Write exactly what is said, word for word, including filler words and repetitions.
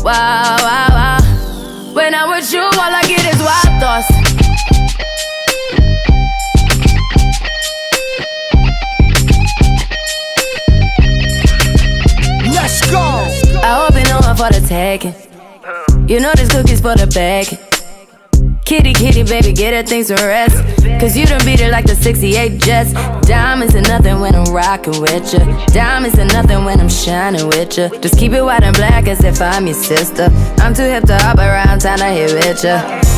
wow, wow, wow. When I'm with you, all I get is wild thoughts. Let's go. I hope you know I'm for the taking. You know this cookie's for the bag. Kitty, kitty, baby, get her things to rest. Cause you done beat it like the sixty-eight Jets. Diamonds are nothing when I'm rockin' with ya. Diamonds are nothing when I'm shining with ya. Just keep it white and black as if I'm your sister. I'm too hip to hop around, time to hit with ya.